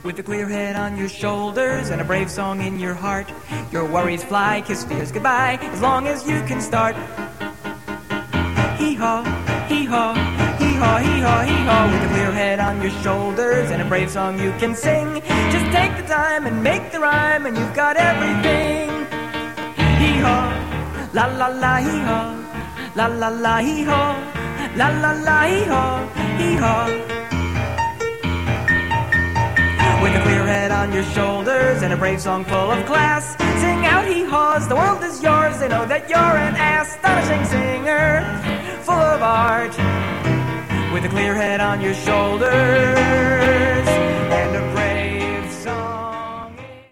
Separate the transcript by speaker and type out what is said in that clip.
Speaker 1: With a clear head on your shoulders and a brave song in your heart, your worries fly, kiss fears goodbye, as long as you can start. Hee-haw, hee-haw, hee-haw, hee-haw, hee-haw. With a clear head on your shoulders and a brave song you can sing, just take the time and make the rhyme and you've got everything. Hee-haw, la la la hee-haw, la la la hee-haw, la la la hee-haw, hee-haw. With a clear head on your shoulders and a brave song full of class, sing out hee-haws, the world is yours, they know that you're an astonishing singer, full of art. With a clear head on your shoulders